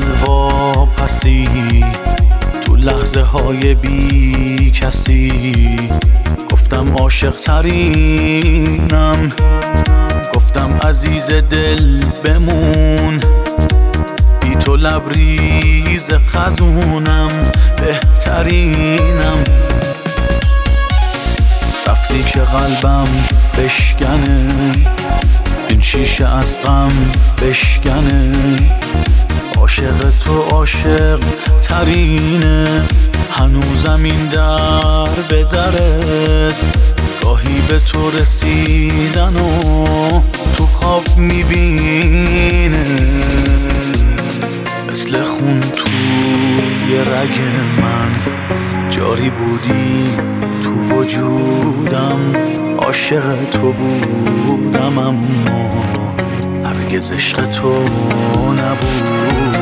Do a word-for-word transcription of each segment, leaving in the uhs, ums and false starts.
واپسی تو لحظه های بی کسی. گفتم عاشق ترینم، گفتم عزیز دل بمون، بی تو لبریز خزونم بهترینم. رفتی که قلبم بشکنه، این شیشه از غم بشکنه. عاشق تو عاشق ترینه، هنوزم این در به درت. گاهی به تو رسیدن و تو خواب میبینه، مثل خون توی رگ من جاری بودی تو وجودم. عاشق تو بودم اما هرگز عشق تو نبودم.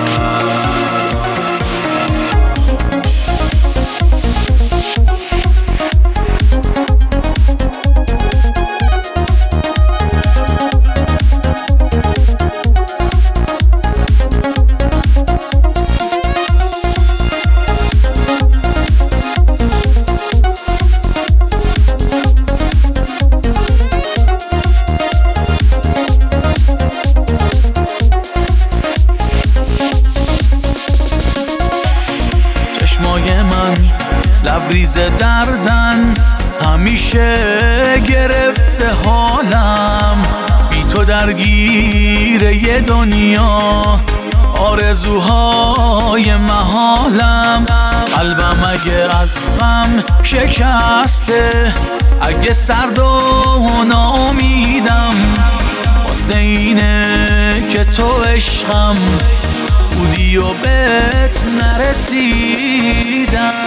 چشمای من لبریز دردن، همیشه گرفته حالم. بی تو درگیر یه دنیا آرزوهای محالم. قلبم اگه از غم شکسته، اگه سرد و ناامیدم، واسه اینه که تو عشقم بودی و بهت نرسیدم.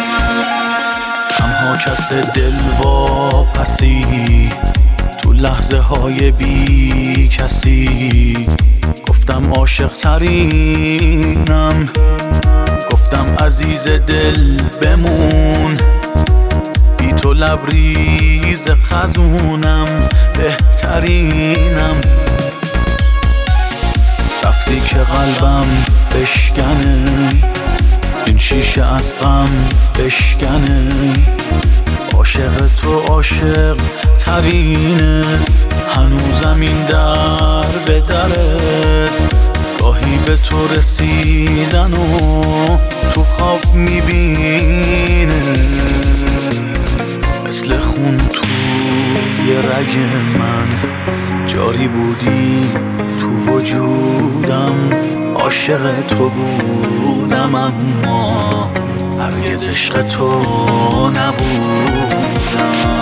تنها کس دل واپسی تو لحظه های بی کسی. گفتم عاشق ترینم، گفتم عزیز دل بمون، بی تو لبریز خزونم بهترینم. رفتی که قلبم بشکنه، این شیشه از غم بشکنه. عاشق تو عاشق ترینه، هنوزم این در به درت. گاهی به تو رسیدن و تو خواب میبینه، مثل خون توی رگ من جاری بودی تو وجودم. عاشق تو بودم اما هرگز عشق تو نبودم.